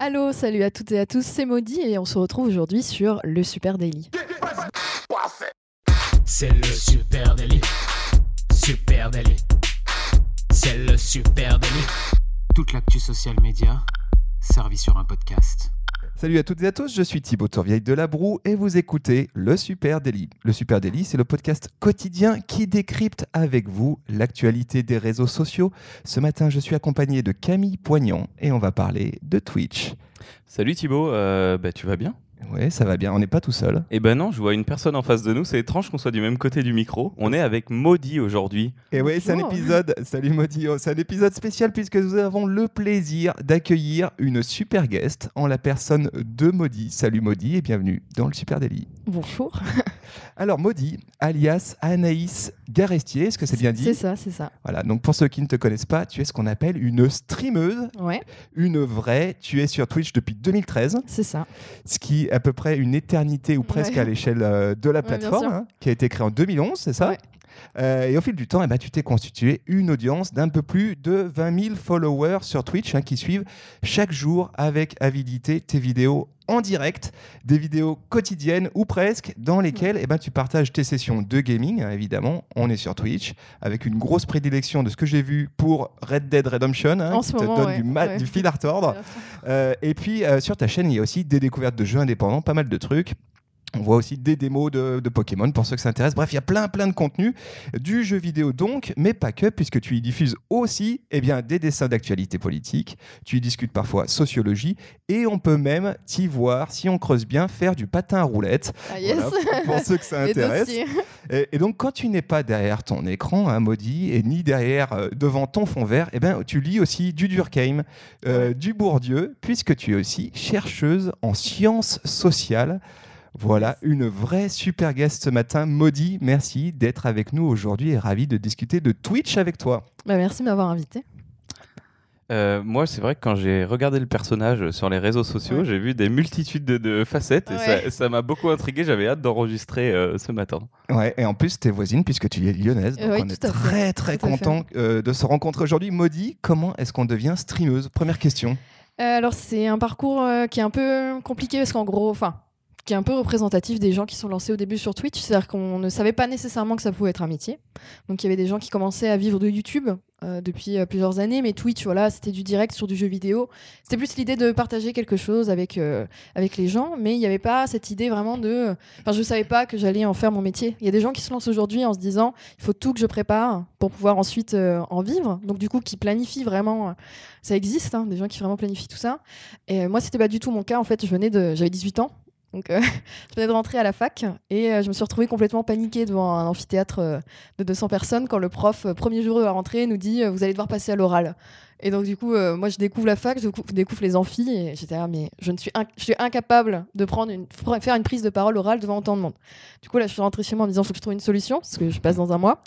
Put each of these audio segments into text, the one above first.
Allô, salut à toutes et à tous, c'est Maudie et on se retrouve aujourd'hui sur le Super Daily. C'est le Super Daily. Super Daily. C'est le Super Daily. Toute l'actu social média servie sur un podcast. Salut à toutes et à tous, je suis Thibaut Tourvieille de La Broue et vous écoutez le Super Daily. Le Super Daily, c'est le podcast quotidien qui décrypte avec vous l'actualité des réseaux sociaux. Ce matin, je suis accompagné de Camille Poignant et on va parler de Twitch. Salut Thibaut, tu vas bien ? Ouais, ça va bien, on n'est pas tout seul. Eh ben non, je vois une personne en face de nous, c'est étrange qu'on soit du même côté du micro. On est avec Maudie aujourd'hui. Et oui, c'est un épisode, salut Maudie, c'est un épisode spécial puisque nous avons le plaisir d'accueillir une super guest en la personne de Maudie. Salut Maudie et bienvenue dans le Super Daily. Bonjour. Alors Maudie, alias Anaïs Garestier, est-ce que c'est bien dit ? C'est ça, c'est ça. Voilà, donc pour ceux qui ne te connaissent pas, tu es ce qu'on appelle une streameuse, Ouais, une vraie. Tu es sur Twitch depuis 2013, c'est ça. ce qui est à peu près une éternité ou presque à l'échelle de la plateforme, bien sûr. qui a été créée en 2011, c'est ça ? Ouais. Et au fil du temps, tu t'es constitué une audience d'un peu plus de 20 000 followers sur Twitch qui suivent chaque jour avec avidité tes vidéos en direct, des vidéos quotidiennes ou presque, dans lesquelles tu partages tes sessions de gaming, évidemment. On est sur Twitch, avec une grosse prédilection de ce que j'ai vu pour Red Dead Redemption, qui te donne du fil à retordre. Et puis, sur ta chaîne, il y a aussi des découvertes de jeux indépendants, pas mal de trucs. On voit aussi des démos de Pokémon pour ceux que ça intéresse. Bref, il y a plein de contenu du jeu vidéo donc, mais pas que, puisque tu y diffuses aussi des dessins d'actualité politique. Tu y discutes parfois sociologie et on peut même t'y voir, si on creuse bien, faire du patin à roulettes. Ah yes. Voilà, pour ceux que ça intéresse. Et donc, quand tu n'es pas derrière ton écran, Maudie, et ni devant ton fond vert, tu lis aussi du Durkheim, du Bourdieu, puisque tu es aussi chercheuse en sciences sociales. Voilà, une vraie super guest ce matin. Maudie, merci d'être avec nous aujourd'hui et ravi de discuter de Twitch avec toi. Merci de m'avoir invité. Moi, c'est vrai que quand j'ai regardé le personnage sur les réseaux sociaux, j'ai vu des multitudes de facettes et ça m'a beaucoup intrigué. J'avais hâte d'enregistrer ce matin. Ouais, et en plus, t'es voisine puisque tu es lyonnaise. Donc on est très content de se rencontrer aujourd'hui. Maudie, comment est-ce qu'on devient streameuse ? Première question. Alors, c'est un parcours qui est un peu compliqué parce qu'en gros, qui est un peu représentatif des gens qui sont lancés au début sur Twitch. C'est-à-dire qu'on ne savait pas nécessairement que ça pouvait être un métier. Donc il y avait des gens qui commençaient à vivre de YouTube depuis plusieurs années, mais Twitch, c'était du direct sur du jeu vidéo. C'était plus l'idée de partager quelque chose avec les gens, mais il n'y avait pas cette idée vraiment de... Enfin, je ne savais pas que j'allais en faire mon métier. Il y a des gens qui se lancent aujourd'hui en se disant il faut tout que je prépare pour pouvoir ensuite en vivre. Donc du coup, qui planifient vraiment... Ça existe, des gens qui vraiment planifient tout ça. Et moi, c'était pas du tout mon cas. En fait, j'avais 18 ans. Donc, je venais de rentrer à la fac et je me suis retrouvée complètement paniquée devant un amphithéâtre de 200 personnes quand le prof, premier jour de la rentrée, nous dit vous allez devoir passer à l'oral. Et donc, du coup, moi, je découvre la fac, je découvre les amphis et j'étais là, mais je suis incapable de faire une prise de parole orale devant autant de monde. Du coup, là, je suis rentrée chez moi en me disant il faut que je trouve une solution parce que je passe dans un mois.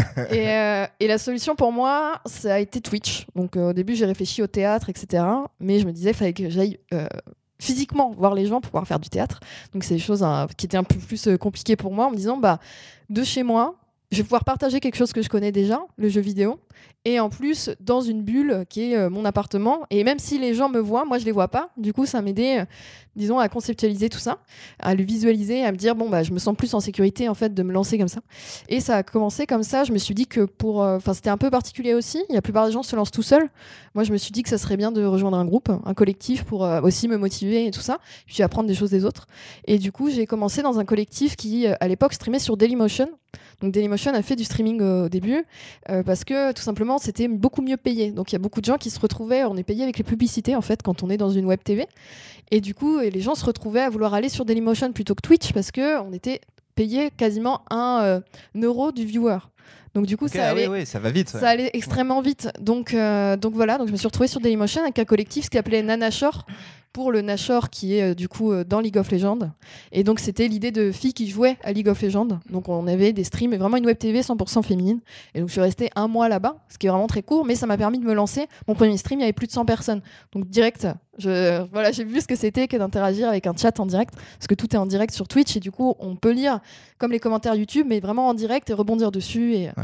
Et la solution pour moi, ça a été Twitch. Donc, au début, j'ai réfléchi au théâtre, etc. Mais je me disais il fallait que j'aille. Physiquement voir les gens pour pouvoir faire du théâtre. Donc c'est des choses qui étaient un peu plus compliquées pour moi en me disant de chez moi, je vais pouvoir partager quelque chose que je connais déjà, le jeu vidéo, et en plus dans une bulle qui est mon appartement. Et même si les gens me voient, moi je les vois pas. Du coup, ça m'aidait, disons, à conceptualiser tout ça, à le visualiser, à me dire je me sens plus en sécurité en fait de me lancer comme ça. Et ça a commencé comme ça. Je me suis dit que c'était un peu particulier aussi. La plupart des gens se lancent tout seuls. Moi, je me suis dit que ça serait bien de rejoindre un groupe, un collectif pour aussi me motiver et tout ça, puis apprendre des choses des autres. Et du coup, j'ai commencé dans un collectif qui, à l'époque, streamait sur Dailymotion. Donc Dailymotion a fait du streaming au début parce que tout simplement c'était beaucoup mieux payé. Donc il y a beaucoup de gens qui se retrouvaient, on est payé avec les publicités en fait quand on est dans une web TV. Et du coup les gens se retrouvaient à vouloir aller sur Dailymotion plutôt que Twitch parce qu'on était payé quasiment 1 euro du viewer. Donc du coup ça va vite. Ça allait extrêmement vite. Donc voilà, donc je me suis retrouvée sur Dailymotion avec un collectif qui s'appelait Nanashore pour le Nashor qui est du coup dans League of Legends. Et donc c'était l'idée de filles qui jouaient à League of Legends. Donc on avait des streams et vraiment une web TV 100% féminine. Et donc je suis restée 1 mois là-bas, ce qui est vraiment très court, mais ça m'a permis de me lancer. Mon premier stream, il y avait plus de 100 personnes. Donc direct, j'ai vu ce que c'était que d'interagir avec un chat en direct, parce que tout est en direct sur Twitch et du coup on peut lire comme les commentaires YouTube, mais vraiment en direct et rebondir dessus.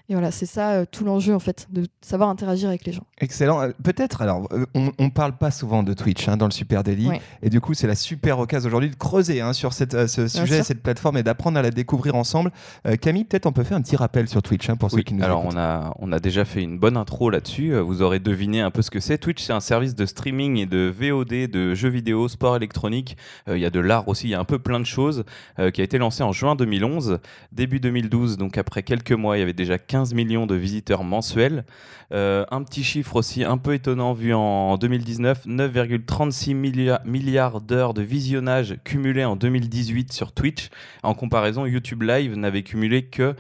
Et voilà, c'est ça tout l'enjeu en fait, de savoir interagir avec les gens. Excellent. Peut-être, alors, on parle pas souvent de Twitch dans le Super Daily, et du coup, c'est la super occasion aujourd'hui de creuser sur ce sujet, cette plateforme, et d'apprendre à la découvrir ensemble. Camille, peut-être on peut faire un petit rappel sur Twitch pour ceux qui nous écoutent. Alors, on a déjà fait une bonne intro là-dessus. Vous aurez deviné un peu ce que c'est. Twitch, c'est un service de streaming et de VOD, de jeux vidéo, sport électronique. Il y a de l'art aussi, il y a un peu plein de choses, qui a été lancé en juin 2011. Début 2012, donc après quelques mois, il y avait déjà 15 millions de visiteurs mensuels. Un petit chiffre aussi un peu étonnant vu en 2019, 9,36 milliards d'heures de visionnage cumulées en 2018 sur Twitch. En comparaison, YouTube Live n'avait cumulé que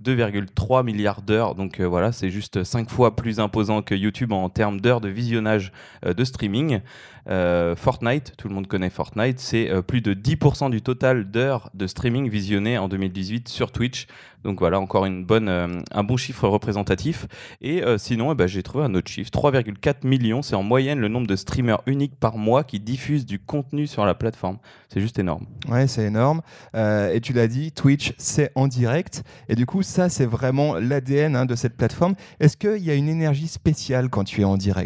2,3 milliards d'heures. Donc voilà, c'est juste 5 fois plus imposant que YouTube en termes d'heures de visionnage de streaming. Fortnite, tout le monde connaît Fortnite, c'est plus de 10% du total d'heures de streaming visionnées en 2018 sur Twitch. Donc voilà, encore un bon chiffre représentatif. Et sinon, j'ai trouvé un autre chiffre, 3,4 millions, c'est en moyenne le nombre de streamers uniques par mois qui diffusent du contenu sur la plateforme. C'est juste énorme. Ouais, c'est énorme. Et tu l'as dit, Twitch, c'est en direct. Et du coup, ça, c'est vraiment l'ADN de cette plateforme. Est-ce qu'il y a une énergie spéciale quand tu es en direct ?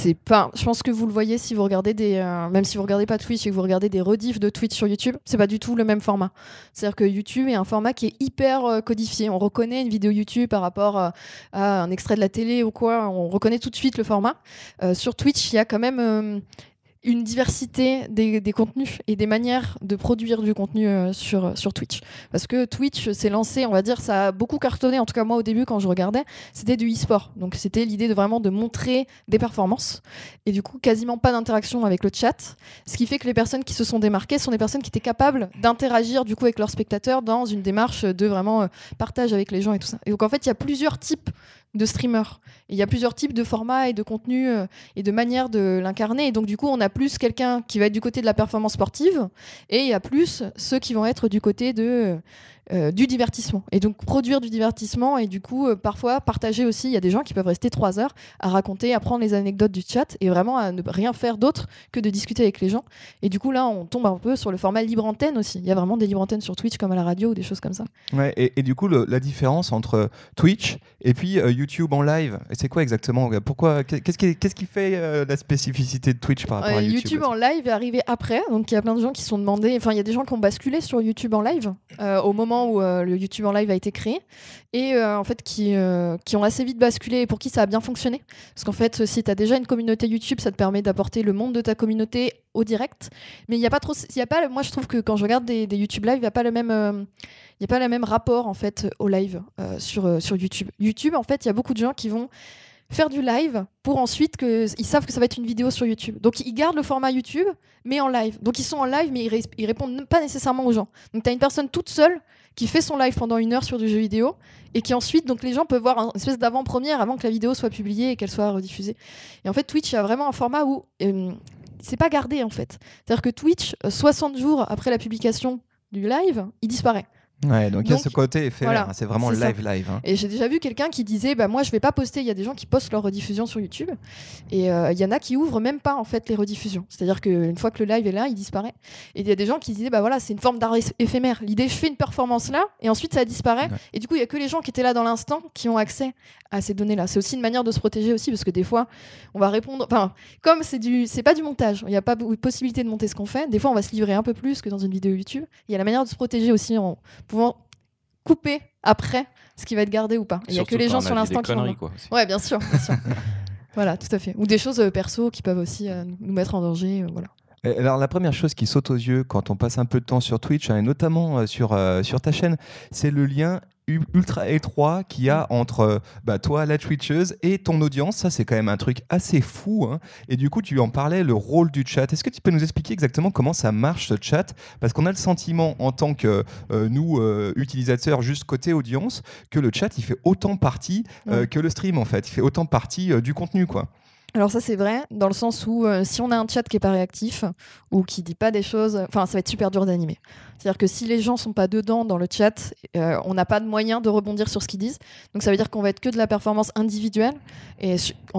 Je pense que vous le voyez si vous regardez même si vous regardez pas Twitch et que vous regardez des rediffs de Twitch sur YouTube, c'est pas du tout le même format. C'est-à-dire que YouTube est un format qui est hyper codifié. On reconnaît une vidéo YouTube par rapport à un extrait de la télé ou quoi. On reconnaît tout de suite le format. Sur Twitch, il y a quand même une diversité des contenus et des manières de produire du contenu sur Twitch. Parce que Twitch s'est lancé, on va dire, ça a beaucoup cartonné, en tout cas moi au début quand je regardais, c'était du e-sport. Donc c'était l'idée de vraiment de montrer des performances et du coup quasiment pas d'interaction avec le chat. Ce qui fait que les personnes qui se sont démarquées sont des personnes qui étaient capables d'interagir du coup avec leurs spectateurs dans une démarche de vraiment partage avec les gens et tout ça. Et donc en fait il y a plusieurs types de streamers. Il y a plusieurs types de formats et de contenus et de manières de l'incarner. Et donc, du coup, on a plus quelqu'un qui va être du côté de la performance sportive et il y a plus ceux qui vont être du côté du divertissement. Et donc, produire du divertissement et du coup, parfois, partager aussi. Il y a des gens qui peuvent rester 3 heures à raconter, à prendre les anecdotes du chat et vraiment à ne rien faire d'autre que de discuter avec les gens. Et du coup, là, on tombe un peu sur le format libre antenne aussi. Il y a vraiment des libres antennes sur Twitch comme à la radio ou des choses comme ça. Ouais, et du coup, la différence entre Twitch et puis YouTube en live, c'est quoi exactement ? Pourquoi ? Qu'est-ce qui fait la spécificité de Twitch par rapport à YouTube ? YouTube en live est arrivé après, donc il y a plein de gens qui se sont demandé, enfin il y a des gens qui ont basculé sur YouTube en live au moment où le YouTube en live a été créé et en fait qui ont assez vite basculé et pour qui ça a bien fonctionné. Parce qu'en fait, si tu as déjà une communauté YouTube, ça te permet d'apporter le monde de ta communauté au direct, mais moi je trouve que quand je regarde des YouTube live, il n'y a pas le même rapport en fait au live sur YouTube. YouTube, en fait, il y a beaucoup de gens qui vont faire du live pour ensuite ils savent que ça va être une vidéo sur YouTube. Donc ils gardent le format YouTube mais en live. Donc ils sont en live mais ils répondent pas nécessairement aux gens. Donc tu as une personne toute seule qui fait son live pendant 1 heure sur du jeu vidéo et qui ensuite, donc les gens peuvent voir une espèce d'avant-première avant que la vidéo soit publiée et qu'elle soit rediffusée. Et en fait, Twitch a vraiment un format où c'est pas gardé en fait. C'est-à-dire que Twitch, 60 jours après la publication du live, il disparaît. Ouais, donc il y a ce côté éphémère, voilà, c'est vraiment live. Et j'ai déjà vu quelqu'un qui disait moi je vais pas poster, il y a des gens qui postent leurs rediffusions sur YouTube et il y en a qui ouvrent même pas en fait les rediffusions. C'est-à-dire qu'une fois que le live est là, il disparaît. Et il y a des gens qui disaient voilà, c'est une forme d'art éphémère. L'idée, je fais une performance là et ensuite ça disparaît. Ouais. Et du coup, il y a que les gens qui étaient là dans l'instant qui ont accès à ces données-là. C'est aussi une manière de se protéger aussi parce que des fois, on va répondre comme c'est pas du montage, il n'y a pas possibilité de monter ce qu'on fait. Des fois, on va se livrer un peu plus que dans une vidéo YouTube. Il y a la manière de se protéger aussi en pouvant couper après ce qui va être gardé ou pas. Il n'y a que les gens sur l'instant qui vont. Ouais, bien sûr. Voilà, tout à fait. Ou des choses perso qui peuvent aussi nous mettre en danger. Voilà. Alors la première chose qui saute aux yeux quand on passe un peu de temps sur Twitch, et notamment sur ta chaîne, c'est le lien ultra étroit qu'il y a entre toi, la Twitcheuse, et ton audience. Ça, c'est quand même un truc assez fou. Et du coup, tu en parlais, le rôle du chat. Est-ce que tu peux nous expliquer exactement comment ça marche, ce chat ? Parce qu'on a le sentiment, en tant que nous, utilisateurs, juste côté audience, que le chat, il fait autant partie que le stream, en fait. Il fait autant partie du contenu, quoi. Alors ça c'est vrai, dans le sens où si on a un chat qui est pas réactif ou qui dit pas des choses, enfin ça va être super dur d'animer. C'est-à-dire que si les gens sont pas dedans dans le chat, on n'a pas de moyen de rebondir sur ce qu'ils disent. Donc ça veut dire qu'on va être que de la performance individuelle et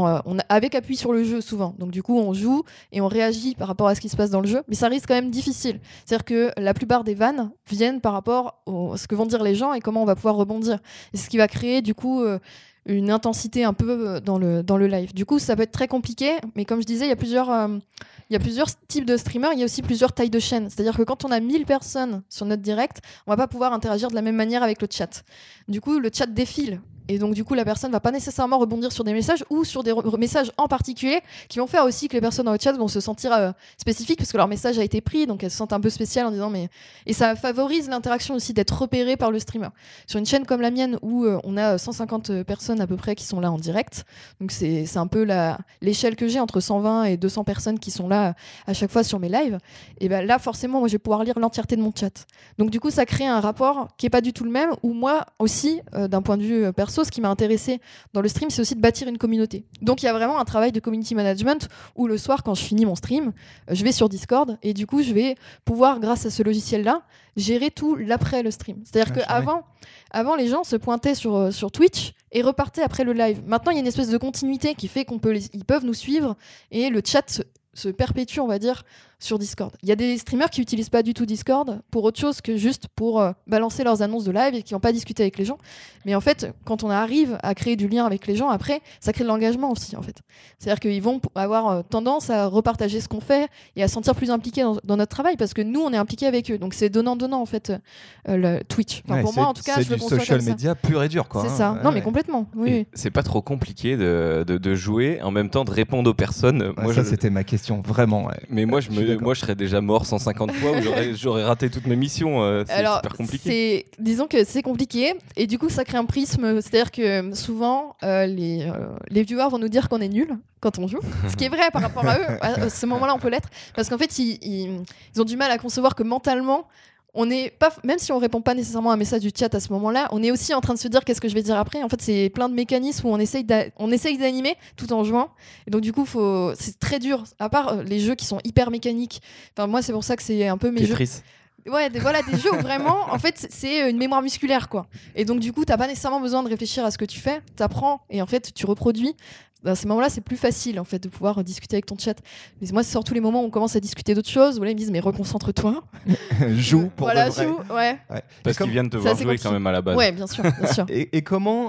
avec appui sur le jeu souvent. Donc du coup on joue et on réagit par rapport à ce qui se passe dans le jeu, mais ça reste quand même difficile. C'est-à-dire que la plupart des vannes viennent par rapport à ce que vont dire les gens et comment on va pouvoir rebondir. Et c'est ce qui va créer du coup une intensité un peu dans le live. Du coup, ça peut être très compliqué, mais comme je disais, il y a plusieurs types de streamers, il y a aussi plusieurs tailles de chaîne. C'est-à-dire que quand on a 1000 personnes sur notre direct, on va pas pouvoir interagir de la même manière avec le chat. Du coup, le chat défile. Et donc, du coup, la personne va pas nécessairement rebondir sur des messages ou sur des messages en particulier qui vont faire aussi que les personnes dans le chat vont se sentir spécifiques parce que leur message a été pris, donc elles se sentent un peu spéciales en disant mais. Et ça favorise l'interaction aussi d'être repéré par le streamer. Sur une chaîne comme la mienne où on a 150 personnes à peu près qui sont là en direct, donc c'est un peu l'échelle que j'ai entre 120 et 200 personnes qui sont là à chaque fois sur mes lives, et ben là, forcément, moi je vais pouvoir lire l'entièreté de mon chat. Donc, du coup, ça crée un rapport qui est pas du tout le même où moi aussi, d'un point de vue perso, ce qui m'a intéressé dans le stream, c'est aussi de bâtir une communauté. Donc il y a vraiment un travail de community management où le soir, quand je finis mon stream, je vais sur Discord et du coup je vais pouvoir, grâce à ce logiciel-là, gérer tout l'après le stream. C'est-à-dire qu'avant, les gens se pointaient sur Twitch et repartaient après le live. Maintenant, il y a une espèce de continuité qui fait ils peuvent nous suivre et le chat se perpétue, on va dire, sur Discord. Il y a des streamers qui n'utilisent pas du tout Discord pour autre chose que juste pour balancer leurs annonces de live et qui n'ont pas discuté avec les gens. Mais en fait, quand on arrive à créer du lien avec les gens, après, ça crée de l'engagement aussi, en fait. C'est-à-dire qu'ils vont avoir tendance à repartager ce qu'on fait et à se sentir plus impliqués dans notre travail parce que nous, on est impliqués avec eux. Donc c'est donnant-donnant, en fait, le Twitch. Enfin, pour moi, en tout cas, je le conçois comme ça. C'est du social media pur et dur, quoi. C'est ça. Non, mais complètement. Oui. C'est pas trop compliqué de jouer en même temps de répondre aux personnes. Moi, c'était ma question, vraiment. Ouais. Mais moi, je serais déjà mort 150 fois où j'aurais raté toutes mes missions. C'est super compliqué. Disons que c'est compliqué et du coup ça crée un prisme, c'est-à-dire que souvent les viewers vont nous dire qu'on est nul quand on joue, ce qui est vrai par rapport à eux. À ce moment-là on peut l'être parce qu'en fait ils ont du mal à concevoir que mentalement on n'est pas, même si on répond pas nécessairement à un message du chat à ce moment-là, on est aussi en train de se dire qu'est-ce que je vais dire après. En fait, c'est plein de mécanismes où on essaye d'animer tout en jouant. Et donc du coup, c'est très dur. À part les jeux qui sont hyper mécaniques. Enfin, moi, c'est pour ça que c'est un peu mes jeux. Ouais, des jeux où vraiment, en fait, c'est une mémoire musculaire, quoi. Et donc du coup, t'as pas nécessairement besoin de réfléchir à ce que tu fais. T'apprends et en fait, tu reproduis. À ces moments-là, c'est plus facile en fait de pouvoir discuter avec ton chat. Mais moi, c'est surtout les moments où on commence à discuter d'autres choses, où là ils me disent mais reconcentre-toi. Joue pour voilà, de vrai. Joue, ouais. Parce qu'ils viennent te voir jouer quand même à la base. Ouais, bien sûr. Et comment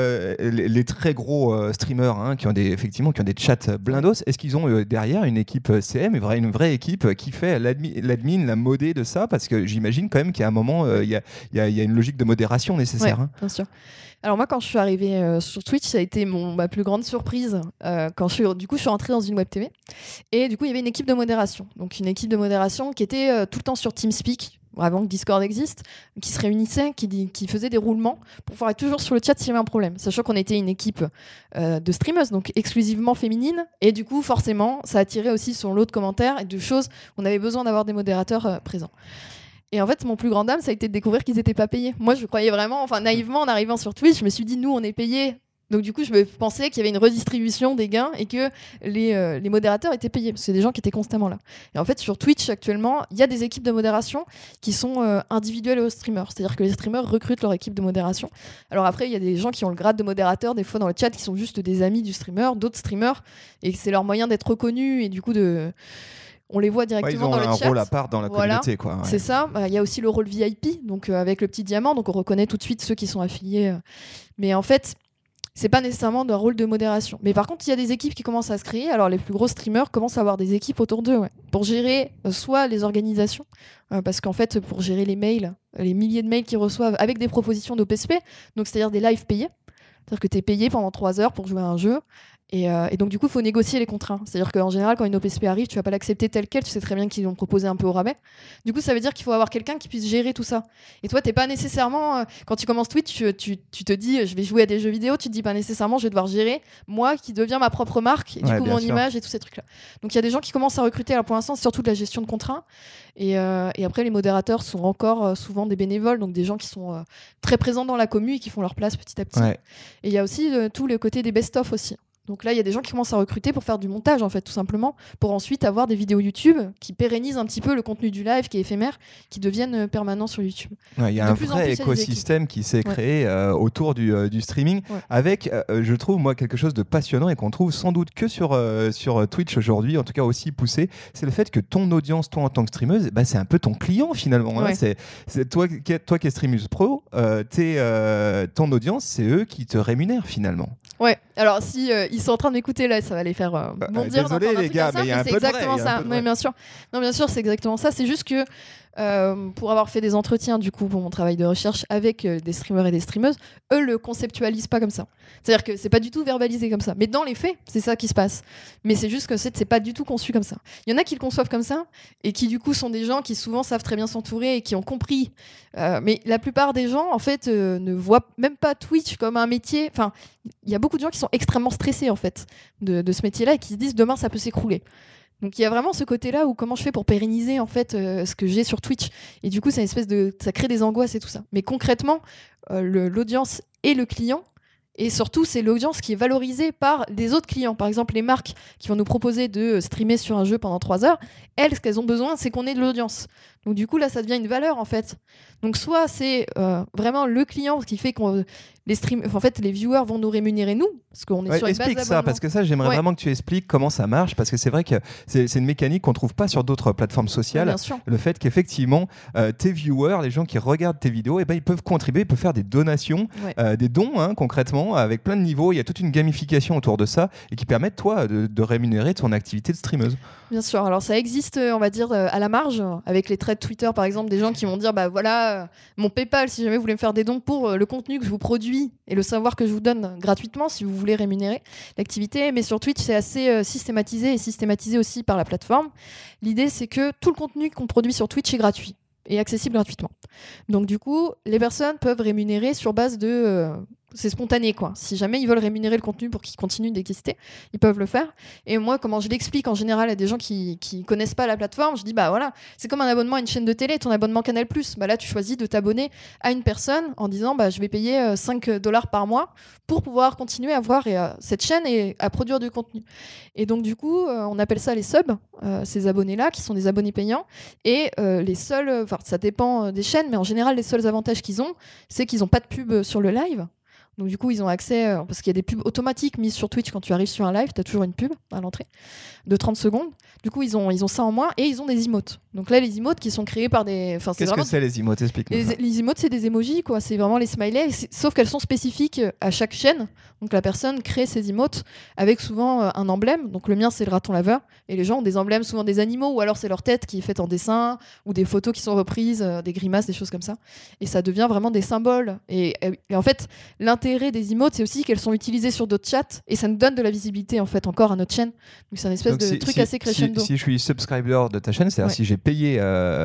les très gros streamers qui ont des chats blindos, est-ce qu'ils ont derrière une équipe CM, une vraie équipe qui fait l'admin, la modé de ça? Parce que j'imagine quand même qu'à un moment il y a une logique de modération nécessaire. Ouais, bien sûr. Alors moi, quand je suis arrivée sur Twitch, ça a été ma plus grande surprise quand je suis rentrée dans une web TV. Et du coup, il y avait une équipe de modération. Donc une équipe de modération qui était tout le temps sur TeamSpeak, avant que Discord existe, qui se réunissait, qui faisait des roulements pour pouvoir être toujours sur le chat s'il y avait un problème. Sachant qu'on était une équipe de streamers, donc exclusivement féminine. Et du coup, forcément, ça attirait aussi son lot de commentaires et de choses où on avait besoin d'avoir des modérateurs présents. Et en fait, mon plus grand dame, ça a été de découvrir qu'ils n'étaient pas payés. Moi, je croyais vraiment, naïvement, en arrivant sur Twitch, je me suis dit, nous, on est payés. Donc, du coup, je me pensais qu'il y avait une redistribution des gains et que les modérateurs étaient payés. Parce que c'est des gens qui étaient constamment là. Et en fait, sur Twitch, actuellement, il y a des équipes de modération qui sont individuelles aux streamers. C'est-à-dire que les streamers recrutent leur équipe de modération. Alors après, il y a des gens qui ont le grade de modérateur, des fois dans le chat, qui sont juste des amis du streamer, d'autres streamers. Et c'est leur moyen d'être reconnus et du coup on les voit directement dans le chat. Ils ont un rôle à part dans la communauté, quoi. Ouais. C'est ça. Il y a aussi le rôle VIP, donc avec le petit diamant, donc on reconnaît tout de suite ceux qui sont affiliés. Mais en fait, c'est pas nécessairement d'un rôle de modération. Mais par contre, il y a des équipes qui commencent à se créer. Alors les plus gros streamers commencent à avoir des équipes autour d'eux, pour gérer soit les organisations, parce qu'en fait, pour gérer les mails, les milliers de mails qu'ils reçoivent avec des propositions d'OPSP, donc c'est-à-dire des lives payés. C'est-à-dire que tu es payé pendant 3 heures pour jouer à un jeu. Et donc du coup, il faut négocier les contrats. C'est-à-dire qu'en général, quand une OPSP arrive, tu vas pas l'accepter telle quelle. Tu sais très bien qu'ils l'ont proposé un peu au rabais. Du coup, ça veut dire qu'il faut avoir quelqu'un qui puisse gérer tout ça. Et toi, t'es pas nécessairement quand tu commences Twitch, tu te dis je vais jouer à des jeux vidéo. Tu te dis pas nécessairement je vais devoir gérer moi qui deviens ma propre marque et du coup mon image et tous ces trucs-là. Donc il y a des gens qui commencent à recruter. Alors pour l'instant, c'est surtout de la gestion de contrats. Et après, les modérateurs sont encore souvent des bénévoles, donc des gens qui sont très présents dans la commu et qui font leur place petit à petit. Ouais. Et il y a aussi tout le côté des best-of aussi. Donc là, il y a des gens qui commencent à recruter pour faire du montage, en fait, tout simplement, pour ensuite avoir des vidéos YouTube qui pérennisent un petit peu le contenu du live qui est éphémère, qui deviennent permanents sur YouTube. Ouais, il y a De un plus en vrai plus, il y a des écosystème qui s'est créé autour du streaming, Ouais. avec, je trouve, moi, quelque chose de passionnant et qu'on trouve sans doute que sur Twitch aujourd'hui, en tout cas aussi poussé, c'est le fait que ton audience, toi en tant que streameuse, bah, c'est un peu ton client finalement. Hein. Ouais. C'est toi qui es streameuse pro, ton audience, c'est eux qui te rémunèrent finalement. Ouais, alors si ils sont en train de m'écouter là, ça va les faire bondir. Désolé, d'entendre un les truc gars, comme ça, mais il y a un c'est peu de vrai, exactement il y a un ça. peu de Oui, vrai. bien sûr. Non, bien sûr, c'est exactement ça. C'est juste que pour avoir fait des entretiens du coup pour mon travail de recherche avec des streamers et des streameuses, eux le conceptualisent pas comme ça. C'est-à-dire que c'est pas du tout verbalisé comme ça. Mais dans les faits, c'est ça qui se passe. Mais c'est juste que c'est pas du tout conçu comme ça. Il y en a qui le conçoivent comme ça et qui du coup sont des gens qui souvent savent très bien s'entourer et qui ont compris. Mais la plupart des gens en fait ne voient même pas Twitch comme un métier. Enfin, il y a beaucoup de gens qui sont extrêmement stressés en fait de ce métier-là et qui se disent demain ça peut s'écrouler. Donc il y a vraiment ce côté-là où comment je fais pour pérenniser en fait ce que j'ai sur Twitch. Et du coup, c'est une espèce de ça crée des angoisses et tout ça. Mais concrètement, l'audience et le client. Et surtout, c'est l'audience qui est valorisée par des autres clients. Par exemple, les marques qui vont nous proposer de streamer sur un jeu pendant 3 heures, elles, ce qu'elles ont besoin, c'est qu'on ait de l'audience. Donc du coup, là, ça devient une valeur, en fait. Donc soit c'est vraiment le client qui fait qu'on en fait, les viewers vont nous rémunérer, nous, parce qu'on est sur une base explique ça, d'abonnement. parce que ça, j'aimerais vraiment que tu expliques comment ça marche, parce que c'est vrai que c'est une mécanique qu'on trouve pas sur d'autres plateformes sociales. Bien sûr. Le fait qu'effectivement, tes viewers, les gens qui regardent tes vidéos, eh ben, ils peuvent contribuer, ils peuvent faire des donations, des dons, hein, concrètement, avec plein de niveaux. Il y a toute une gamification autour de ça et qui permet, toi, de rémunérer ton activité de streameuse. Bien sûr. Alors ça existe, on va dire, à la marge, avec les threads Twitter, par exemple, des gens qui vont dire, bah voilà, mon PayPal, si jamais vous voulez me faire des dons pour le contenu que je vous produis et le savoir que je vous donne gratuitement, si vous voulez rémunérer l'activité. Mais sur Twitch, c'est assez systématisé et systématisé aussi par la plateforme. L'idée, c'est que tout le contenu qu'on produit sur Twitch est gratuit et accessible gratuitement. Donc du coup, les personnes peuvent rémunérer sur base de... c'est spontané, quoi. Si jamais ils veulent rémunérer le contenu pour qu'il continue d'exister, ils peuvent le faire. Et moi, comment je l'explique en général à des gens qui connaissent pas la plateforme, je dis, bah voilà, c'est comme un abonnement à une chaîne de télé, ton abonnement Canal+. Bah là, tu choisis de t'abonner à une personne en disant, bah je vais payer $5 par mois pour pouvoir continuer à voir cette chaîne et à produire du contenu. Et donc, du coup, on appelle ça les subs, ces abonnés-là, qui sont des abonnés payants. Et les seuls, enfin, ça dépend des chaînes, mais en général, les seuls avantages qu'ils ont, c'est qu'ils n'ont pas de pub sur le live. Donc du coup, ils ont accès, parce qu'il y a des pubs automatiques mises sur Twitch quand tu arrives sur un live, tu as toujours une pub à l'entrée de 30 secondes. Du coup, ils ont ça en moins et ils ont des emotes. Donc là, les emotes qui sont créés par des... Qu'est-ce que c'est les emotes? Explique-nous. Les emotes, c'est des emojis, quoi. C'est vraiment les smileys, sauf qu'elles sont spécifiques à chaque chaîne. Donc la personne crée ses emotes avec souvent un emblème. Donc le mien, c'est le raton laveur. Et les gens ont des emblèmes, souvent des animaux, ou alors c'est leur tête qui est faite en dessin, ou des photos qui sont reprises, des grimaces, des choses comme ça. Et ça devient vraiment des symboles. Et en fait, l'intérêt des emotes, c'est aussi qu'elles sont utilisées sur d'autres chats. Et ça nous donne de la visibilité, en fait, encore à notre chaîne. Donc c'est un espèce de truc assez crescendo. Si je suis subscriber de ta chaîne, c'est-à-dire si j'ai payé,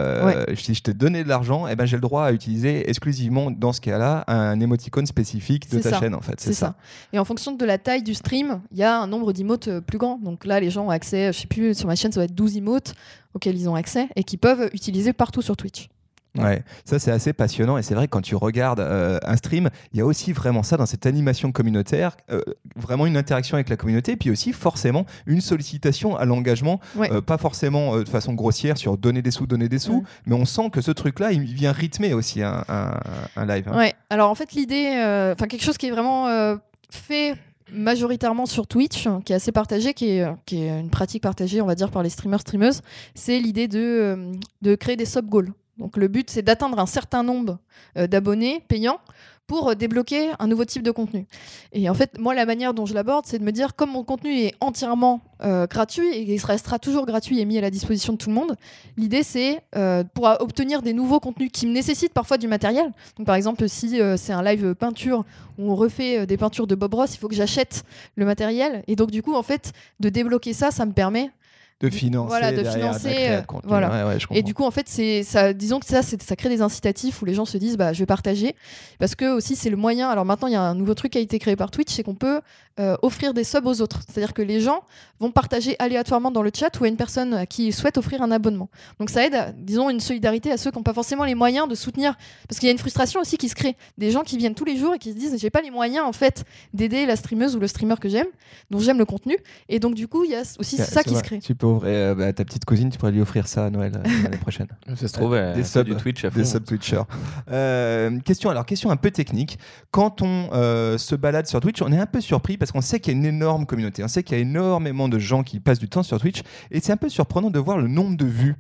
si je t'ai donné de l'argent, eh ben, j'ai le droit à utiliser exclusivement, dans ce cas-là, un émoticône spécifique de ta chaîne, en fait. C'est ça. Et en fonction de la taille du stream, il y a un nombre d'emotes plus grand. Donc là, les gens ont accès, je sais plus, sur ma chaîne, ça va être 12 emotes auxquels ils ont accès et qui peuvent utiliser partout sur Twitch. Ouais, ça c'est assez passionnant et c'est vrai que quand tu regardes un stream, il y a aussi vraiment ça dans cette animation communautaire, vraiment une interaction avec la communauté, puis aussi forcément une sollicitation à l'engagement, pas forcément de façon grossière sur donner des sous, mais on sent que ce truc-là, il vient rythmer aussi un live. Hein. Ouais, alors en fait l'idée, quelque chose qui est vraiment fait majoritairement sur Twitch, qui est assez partagé, qui est une pratique partagée, on va dire, par les streameuses, c'est l'idée de créer des sub-goals. Donc le but, c'est d'atteindre un certain nombre d'abonnés payants pour débloquer un nouveau type de contenu. Et en fait, moi, la manière dont je l'aborde, c'est de me dire, comme mon contenu est entièrement gratuit, et il restera toujours gratuit et mis à la disposition de tout le monde, l'idée, c'est pour obtenir des nouveaux contenus qui me nécessitent parfois du matériel. Donc par exemple, si c'est un live peinture où on refait des peintures de Bob Ross, il faut que j'achète le matériel. Et donc du coup, en fait, de débloquer ça, ça me permet de financer, voilà, de derrière, financer, de la créa de contenu. voilà. Ouais, je comprends. Et du coup, en fait, disons que ça crée des incitatifs où les gens se disent, je vais partager, parce que aussi c'est le moyen. Alors maintenant, il y a un nouveau truc qui a été créé par Twitch, c'est qu'on peut offrir des subs aux autres. C'est-à-dire que les gens vont partager aléatoirement dans le chat ou à une personne à qui ils souhaitent offrir un abonnement. Donc ça aide, disons, une solidarité à ceux qui n'ont pas forcément les moyens de soutenir, parce qu'il y a une frustration aussi qui se crée. Des gens qui viennent tous les jours et qui se disent, j'ai pas les moyens en fait d'aider la streameuse ou le streamer que j'aime, dont j'aime le contenu. Et donc du coup, il y a aussi ça qui se crée. Tu peux ouvrir ta petite cousine, tu pourrais lui offrir ça à Noël l'année prochaine. Ça se trouve, des subs subs du Twitch à fond. Des sub-Twitchers. Question un peu technique. Quand on se balade sur Twitch, on est un peu surpris parce qu'on sait qu'il y a une énorme communauté. On sait qu'il y a énormément de gens qui passent du temps sur Twitch et c'est un peu surprenant de voir le nombre de vues.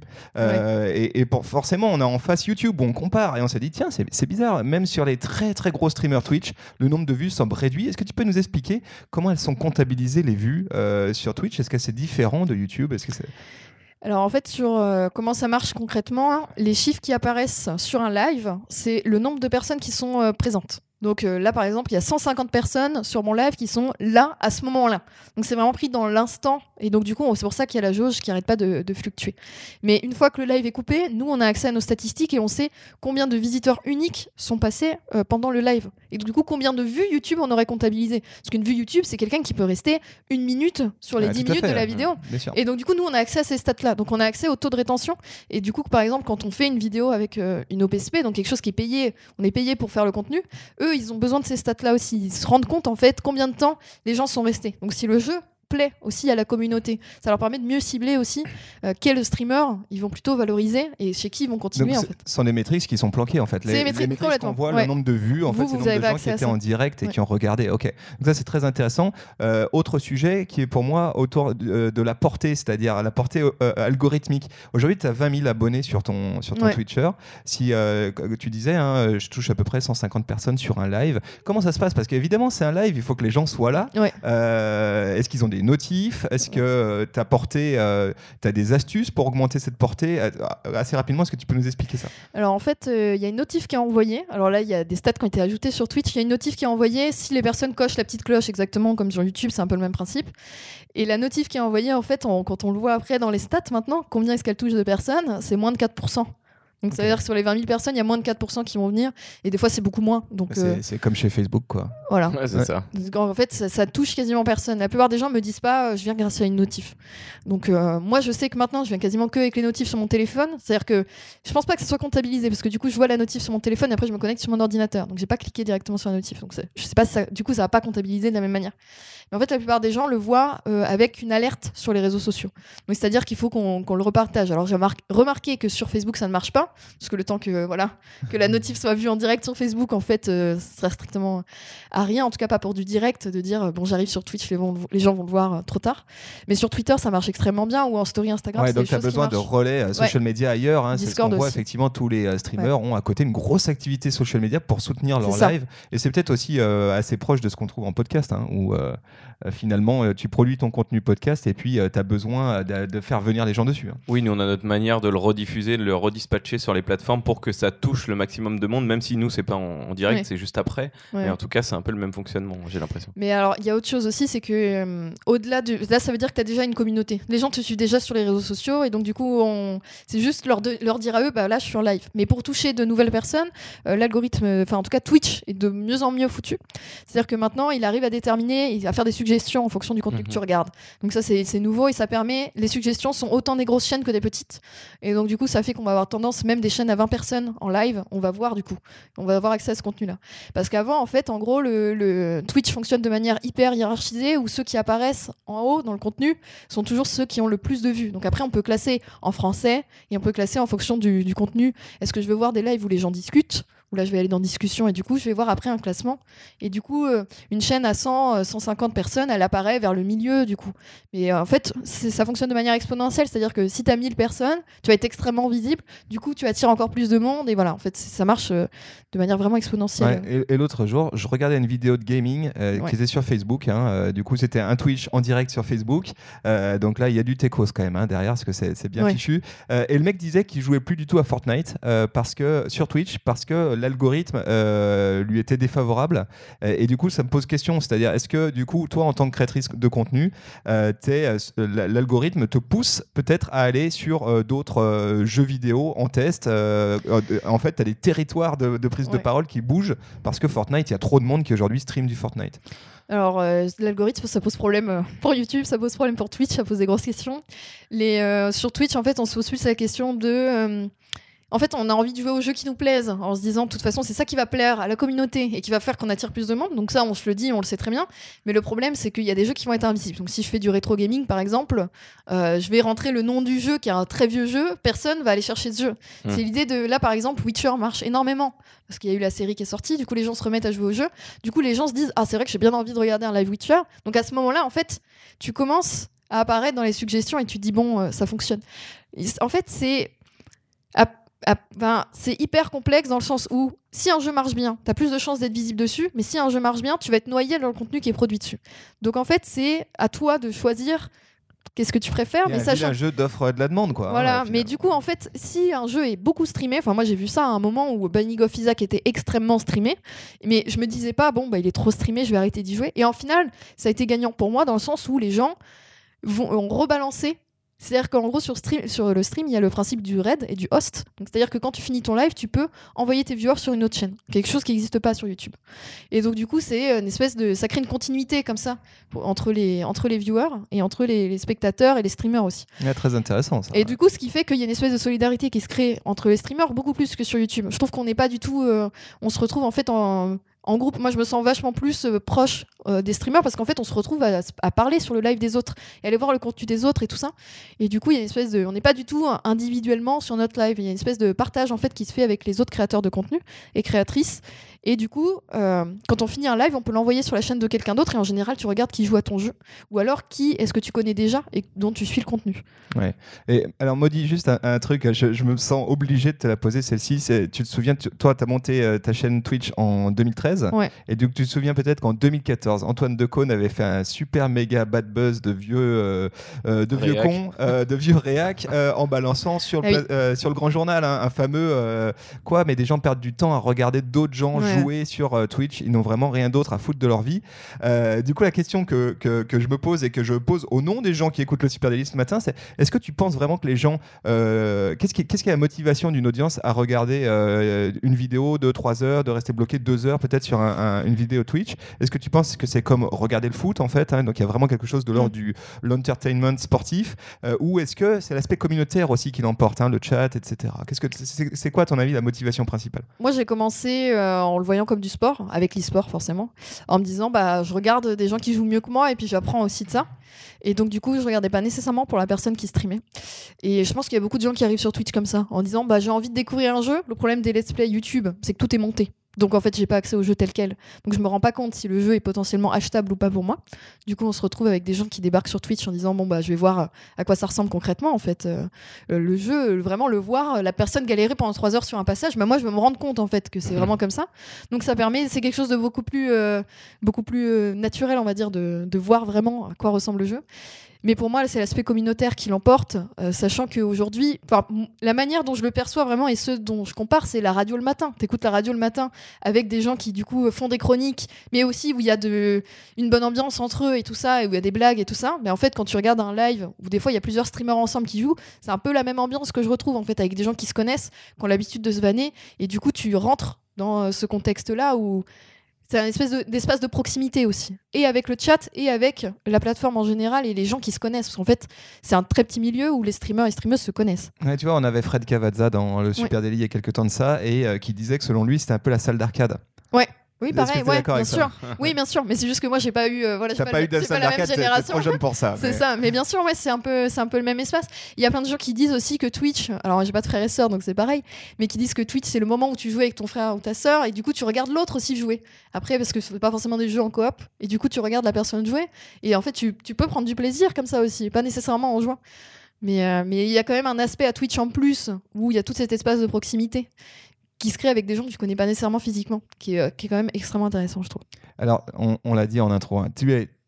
Forcément, on a en face YouTube où on compare et on s'est dit, tiens, c'est bizarre. Même sur les très très gros streamers Twitch, le nombre de vues semble réduit. Est-ce que tu peux nous expliquer comment elles sont comptabilisées les vues sur Twitch? Est-ce que c'est différent de YouTube? Alors en fait, sur comment ça marche concrètement, les chiffres qui apparaissent sur un live, c'est le nombre de personnes qui sont présentes. Donc là, par exemple, il y a 150 personnes sur mon live qui sont là à ce moment-là. Donc c'est vraiment pris dans l'instant. Et donc du coup, c'est pour ça qu'il y a la jauge qui n'arrête pas de fluctuer. Mais une fois que le live est coupé, nous, on a accès à nos statistiques et on sait combien de visiteurs uniques sont passés pendant le live. Et donc, du coup, combien de vues YouTube on aurait comptabilisé. Parce qu'une vue YouTube, c'est quelqu'un qui peut rester 1 minute sur les 10 minutes de la vidéo. Et donc du coup, nous, on a accès à ces stats-là. Donc on a accès au taux de rétention. Et du coup, par exemple, quand on fait une vidéo avec une OPSP, donc quelque chose qui est payé, on est payé pour faire le contenu, eux, ils ont besoin de ces stats-là aussi. Ils se rendent compte, en fait, combien de temps les gens sont restés. Donc si le jeu plaît aussi à la communauté, ça leur permet de mieux cibler aussi quel streamer ils vont plutôt valoriser et chez qui ils vont continuer. Donc, en fait. Ce sont des métriques qui sont planquées en fait. C'est les métriques qu'on voit, le nombre de vues, en fait, c'est le nombre de gens qui étaient en direct et qui ont regardé. Ok, donc ça c'est très intéressant. Autre sujet qui est pour moi autour de la portée, c'est-à-dire la portée algorithmique. Aujourd'hui, tu as 20 000 abonnés sur ton Twitcher. Si tu disais, je touche à peu près 150 personnes sur un live. Comment ça se passe? Parce qu'évidemment, c'est un live, il faut que les gens soient là. Est-ce qu'ils ont des notifs? Est-ce que tu as des astuces pour augmenter cette portée assez rapidement? Est-ce que tu peux nous expliquer ça? Alors en fait, il y a une notif qui est envoyée. Alors là, il y a des stats qui ont été ajoutées sur Twitch. Il y a une notif qui est envoyée si les personnes cochent la petite cloche, exactement comme sur YouTube, c'est un peu le même principe. Et la notif qui est envoyée, en fait, quand on le voit après dans les stats maintenant, combien est-ce qu'elle touche de personnes? C'est moins de 4%. Donc ça veut dire que sur les 20 000 personnes, il y a moins de 4% qui vont venir. Et des fois, c'est beaucoup moins. Donc, c'est comme chez Facebook, quoi. Voilà. Ouais, c'est ça. Donc, en fait, ça touche quasiment personne. La plupart des gens me disent pas je viens grâce à une notif. Donc moi, je sais que maintenant, je viens quasiment que avec les notifs sur mon téléphone. C'est-à-dire que je pense pas que ça soit comptabilisé parce que du coup, je vois la notif sur mon téléphone et après, je me connecte sur mon ordinateur. Donc j'ai pas cliqué directement sur la notif. Donc je sais pas si du coup, ça va pas comptabiliser de la même manière. Mais en fait, la plupart des gens le voient avec une alerte sur les réseaux sociaux. Donc c'est-à-dire qu'il faut qu'on le repartage. Alors j'ai remarqué que sur Facebook, ça ne marche pas parce que le temps que la notif soit vue en direct sur Facebook, en fait, ça sert strictement à rien. En tout cas, pas pour du direct, de dire bon, j'arrive sur Twitch, les gens vont le voir trop tard. Mais sur Twitter, ça marche extrêmement bien ou en story Instagram. Ouais, donc tu as besoin de relais social media ailleurs. C'est ce qu'on voit effectivement. Tous les streamers ont à côté une grosse activité social media pour soutenir leur live. Et c'est peut-être aussi assez proche de ce qu'on trouve en podcast, où finalement tu produis ton contenu podcast et puis tu as besoin de faire venir les gens dessus. Oui, nous on a notre manière de le rediffuser, de le redispatcher sur les plateformes pour que ça touche le maximum de monde, même si nous c'est pas en direct, c'est juste après. Mais en tout cas, c'est un peu le même fonctionnement, j'ai l'impression. Mais alors, il y a autre chose aussi, c'est que au-delà de là, ça veut dire que tu as déjà une communauté. Les gens te suivent déjà sur les réseaux sociaux et donc du coup, c'est juste leur dire à eux, là, je suis en live. Mais pour toucher de nouvelles personnes, l'algorithme, en tout cas Twitch, est de mieux en mieux foutu. C'est-à-dire que maintenant, il arrive à déterminer, à faire des suggestions en fonction du contenu que tu regardes. Donc ça, c'est nouveau et ça permet. Les suggestions sont autant des grosses chaînes que des petites. Et donc du coup, ça fait qu'on va avoir tendance, même des chaînes à 20 personnes en live, on va voir accès à ce contenu-là. Parce qu'avant, en fait, en gros, le Twitch fonctionne de manière hyper hiérarchisée où ceux qui apparaissent en haut dans le contenu sont toujours ceux qui ont le plus de vues. Donc après, on peut classer en français et on peut classer en fonction du contenu. Est-ce que je veux voir des lives où les gens discutent? Où là je vais aller dans discussion et du coup je vais voir après un classement et du coup une chaîne à 150 personnes elle apparaît vers le milieu du coup, mais en fait ça fonctionne de manière exponentielle, c'est à dire que si tu as 1000 personnes tu vas être extrêmement visible, du coup tu attires encore plus de monde et voilà, en fait ça marche de manière vraiment exponentielle. Et l'autre jour je regardais une vidéo de gaming qui était sur Facebook, du coup c'était un Twitch en direct sur Facebook, donc là il y a du techos quand même derrière parce que c'est bien fichu, et le mec disait qu'il jouait plus du tout à Fortnite parce que sur Twitch, parce que l'algorithme lui était défavorable. Et du coup, ça me pose question. C'est-à-dire, est-ce que, du coup, toi, en tant que créatrice de contenu, l'algorithme te pousse peut-être à aller sur d'autres jeux vidéo en test en fait, tu as des territoires de prise de parole qui bougent parce que Fortnite, il y a trop de monde qui aujourd'hui stream du Fortnite. Alors, l'algorithme, ça pose problème pour YouTube, ça pose problème pour Twitch, ça pose des grosses questions. Sur Twitch, en fait, on se pose plus la question de... En fait, on a envie de jouer aux jeux qui nous plaisent, en se disant, de toute façon, c'est ça qui va plaire à la communauté et qui va faire qu'on attire plus de monde. Donc ça, on se le dit, on le sait très bien. Mais le problème, c'est qu'il y a des jeux qui vont être invisibles. Donc si je fais du rétro gaming, par exemple, je vais rentrer le nom du jeu, qui est un très vieux jeu, personne va aller chercher ce jeu. C'est l'idée de... Là, par exemple, Witcher marche énormément, parce qu'il y a eu la série qui est sortie, du coup, les gens se remettent à jouer au jeu. Du coup, les gens se disent, ah, c'est vrai que j'ai bien envie de regarder un live Witcher. Donc à ce moment-là, en fait, tu commences à apparaître dans les suggestions et tu te dis, bon, ça fonctionne. En fait, c'est hyper complexe dans le sens où si un jeu marche bien, tu as plus de chances d'être visible dessus, mais si un jeu marche bien, tu vas être noyé dans le contenu qui est produit dessus. Donc en fait, c'est à toi de choisir qu'est-ce que tu préfères. Mais un jeu d'offre de la demande, quoi. Voilà, mais du coup, en fait, si un jeu est beaucoup streamé, enfin moi j'ai vu ça à un moment où Binding of Isaac était extrêmement streamé, mais je me disais pas, bon, il est trop streamé, je vais arrêter d'y jouer. Et en final, ça a été gagnant pour moi dans le sens où les gens ont rebalancé. C'est-à-dire qu'en gros, sur le stream, il y a le principe du raid et du host. Donc, c'est-à-dire que quand tu finis ton live, tu peux envoyer tes viewers sur une autre chaîne. Quelque chose qui n'existe pas sur YouTube. Et donc, du coup, c'est une espèce de... Ça crée une continuité comme ça entre les viewers et entre les spectateurs et les streamers aussi. C'est très intéressant, ça. Et du coup, ce qui fait qu'il y a une espèce de solidarité qui se crée entre les streamers beaucoup plus que sur YouTube. Je trouve qu'on n'est pas du tout... on se retrouve en fait en groupe. Moi, je me sens vachement plus proche des streamers parce qu'en fait, on se retrouve à parler sur le live des autres et aller voir le contenu des autres et tout ça. Et du coup, il y a une espèce de... On n'est pas du tout individuellement sur notre live. Il y a une espèce de partage en fait qui se fait avec les autres créateurs de contenu et créatrices. Et du coup, quand on finit un live, on peut l'envoyer sur la chaîne de quelqu'un d'autre et en général, tu regardes qui joue à ton jeu ou alors qui est-ce que tu connais déjà et dont tu suis le contenu. Ouais. Et alors, Maudit, juste un truc, je me sens obligé de te la poser celle-ci. Tu te souviens, toi, tu as monté ta chaîne Twitch en 2013. Ouais. Et donc, tu te souviens peut-être qu'en 2014, Antoine Decaune avait fait un super méga bad buzz de vieux cons, de vieux réacs en balançant sur le Grand Journal, un fameux mais des gens perdent du temps à regarder d'autres gens jouer sur Twitch. Ils n'ont vraiment rien d'autre à foutre de leur vie. Du coup, la question que je me pose et que je pose au nom des gens qui écoutent le Super Daily ce matin, c'est est-ce que tu penses vraiment que les gens... qu'est-ce qui est la motivation d'une audience à regarder une vidéo de 3 heures, de rester bloqué 2 heures peut-être sur une vidéo Twitch? Est-ce que tu penses que c'est comme regarder le foot en fait, donc il y a vraiment quelque chose de l'ordre de l'entertainment sportif, ou est-ce que c'est l'aspect communautaire aussi qui l'emporte, le chat, etc. C'est quoi à ton avis la motivation principale? Moi j'ai commencé en le voyant comme du sport, avec l'e-sport forcément, en me disant je regarde des gens qui jouent mieux que moi et puis j'apprends aussi de ça. Et donc du coup je regardais pas nécessairement pour la personne qui streamait. Et je pense qu'il y a beaucoup de gens qui arrivent sur Twitch comme ça, en disant j'ai envie de découvrir un jeu. Le problème des let's play YouTube, c'est que tout est monté. Donc en fait, j'ai pas accès au jeu tel quel. Donc je me rends pas compte si le jeu est potentiellement achetable ou pas pour moi. Du coup, on se retrouve avec des gens qui débarquent sur Twitch en disant je vais voir à quoi ça ressemble concrètement en fait. Le jeu, vraiment le voir, la personne galérer pendant 3 heures sur un passage, moi je veux me rendre compte en fait que c'est vraiment comme ça. Donc ça permet, c'est quelque chose de beaucoup plus naturel, on va dire, de voir vraiment à quoi ressemble le jeu. Mais pour moi, c'est l'aspect communautaire qui l'emporte, sachant qu'aujourd'hui, la manière dont je le perçois vraiment et ce dont je compare, c'est la radio le matin. T'écoutes la radio le matin avec des gens qui, du coup, font des chroniques, mais aussi où il y a une bonne ambiance entre eux et tout ça, et où il y a des blagues et tout ça. Mais en fait, quand tu regardes un live où des fois il y a plusieurs streamers ensemble qui jouent, c'est un peu la même ambiance que je retrouve en fait avec des gens qui se connaissent, qui ont l'habitude de se vanner, et du coup, tu rentres dans ce contexte-là où c'est un espèce d'espace de proximité aussi. Et avec le chat, et avec la plateforme en général, et les gens qui se connaissent. Parce qu'en fait, c'est un très petit milieu où les streamers et streameuses se connaissent. Ouais, tu vois, on avait Fred Cavazza dans le Super Daily il y a quelques temps de ça, et qui disait que selon lui, c'était un peu la salle d'arcade. Ouais. Oui, pareil, bien sûr. Oui, bien sûr, mais c'est juste que moi j'ai pas eu j'ai pas eu de salle d'arcade, t'es trop jeune pour ça. C'est ça, mais bien sûr, c'est un peu le même espace. Il y a plein de gens qui disent aussi que Twitch, alors j'ai pas de frères et sœurs donc c'est pareil, mais qui disent que Twitch c'est le moment où tu joues avec ton frère ou ta sœur et du coup tu regardes l'autre aussi jouer. Après parce que c'est pas forcément des jeux en coop et du coup tu regardes la personne jouer et en fait tu peux prendre du plaisir comme ça aussi, pas nécessairement en jouant. Mais il y a quand même un aspect à Twitch en plus où il y a tout cet espace de proximité qui se crée avec des gens que tu connais pas nécessairement physiquement, qui est quand même extrêmement intéressant, je trouve. Alors, on l'a dit en intro, tu es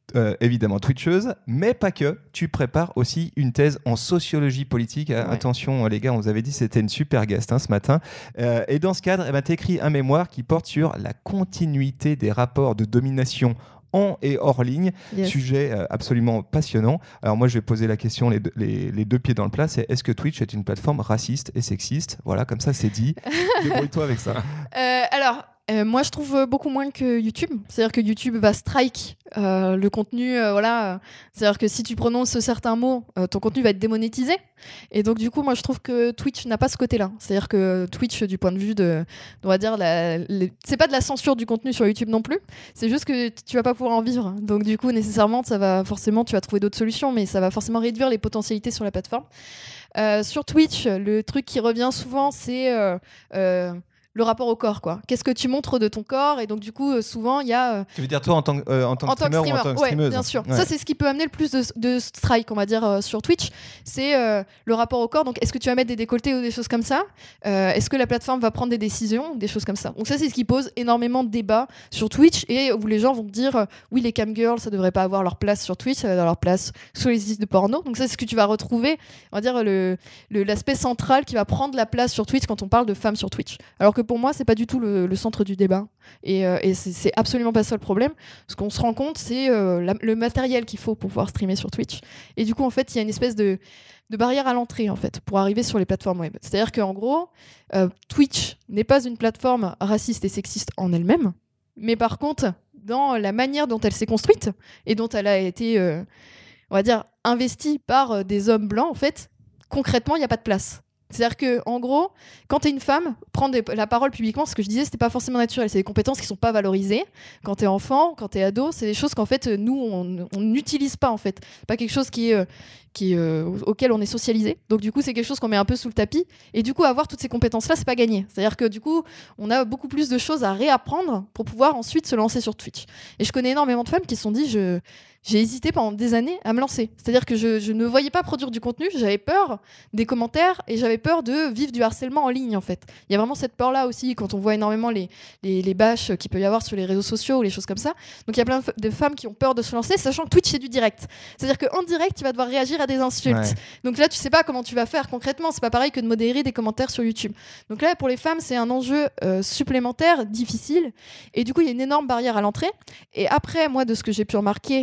évidemment twitcheuse, mais pas que. Tu prépares aussi une thèse en sociologie politique. Attention les gars, on vous avait dit c'était une super guest ce matin. Et dans ce cadre, tu écris un mémoire qui porte sur la continuité des rapports de domination en et hors ligne. Sujet absolument passionnant. Alors moi je vais poser la question les deux pieds dans le plat, c'est est-ce que Twitch est une plateforme raciste et sexiste? Voilà, comme ça c'est dit. Débrouille-toi avec ça. Moi, je trouve beaucoup moins que YouTube. C'est-à-dire que YouTube va strike le contenu. C'est-à-dire que si tu prononces certains mots, ton contenu va être démonétisé. Et donc, du coup, moi, je trouve que Twitch n'a pas ce côté-là. C'est-à-dire que Twitch, du point de vue on va dire, c'est pas de la censure du contenu sur YouTube non plus. C'est juste que tu vas pas pouvoir en vivre. Donc, du coup, nécessairement, tu vas trouver d'autres solutions, mais ça va forcément réduire les potentialités sur la plateforme. Sur Twitch, le truc qui revient souvent, c'est le rapport au corps, quoi. Qu'est-ce que tu montres de ton corps? Et donc du coup souvent il y a tu veux dire toi en tant que streamer ou en tant que streameuse? Bien sûr. Ça c'est ce qui peut amener le plus de strike, on va dire, sur Twitch, c'est le rapport au corps. Donc est-ce que tu vas mettre des décolletés ou des choses comme ça? Est-ce que la plateforme va prendre des décisions, des choses comme ça? Donc ça c'est ce qui pose énormément de débats sur Twitch, et où les gens vont dire oui, les camgirls ça devrait pas avoir leur place sur Twitch, ça va avoir leur place sur les sites de porno. Donc ça c'est ce que tu vas retrouver, on va dire, l'aspect central qui va prendre la place sur Twitch quand on parle de femmes sur Twitch. Alors que pour moi, c'est pas du tout le centre du débat. Et c'est absolument pas ça le problème. Ce qu'on se rend compte, c'est le matériel qu'il faut pour pouvoir streamer sur Twitch. Et du coup, en fait, il y a une espèce de barrière à l'entrée, en fait, pour arriver sur les plateformes web. C'est-à-dire qu'en gros, Twitch n'est pas une plateforme raciste et sexiste en elle-même, mais par contre, dans la manière dont elle s'est construite et dont elle a été, on va dire, investie par des hommes blancs, en fait, concrètement, il n'y a pas de place. C'est-à-dire que, en gros, quand t'es une femme, prendre la parole publiquement, ce que je disais, c'était pas forcément naturel. C'est des compétences qui sont pas valorisées. Quand t'es enfant, quand t'es ado, c'est des choses qu'en fait, nous, on n'utilise pas, en fait. C'est pas quelque chose auquel on est socialisé. Donc, du coup, c'est quelque chose qu'on met un peu sous le tapis. Et du coup, avoir toutes ces compétences-là, c'est pas gagné. C'est-à-dire que, du coup, on a beaucoup plus de choses à réapprendre pour pouvoir ensuite se lancer sur Twitch. Et je connais énormément de femmes qui se sont dit, j'ai hésité pendant des années à me lancer. C'est-à-dire que je ne voyais pas produire du contenu, j'avais peur des commentaires et j'avais peur de vivre du harcèlement en ligne, en fait. Il y a vraiment cette peur-là aussi quand on voit énormément les bâches qu'il peut y avoir sur les réseaux sociaux ou les choses comme ça. Donc il y a plein de femmes qui ont peur de se lancer, sachant que Twitch c'est du direct. C'est-à-dire qu'en direct, tu vas devoir réagir à des insultes. Ouais. Donc là, tu sais pas comment tu vas faire concrètement. C'est pas pareil que de modérer des commentaires sur YouTube. Donc là, pour les femmes, c'est un enjeu supplémentaire, difficile. Et du coup, il y a une énorme barrière à l'entrée. Et après, moi, de ce que j'ai pu remarquer,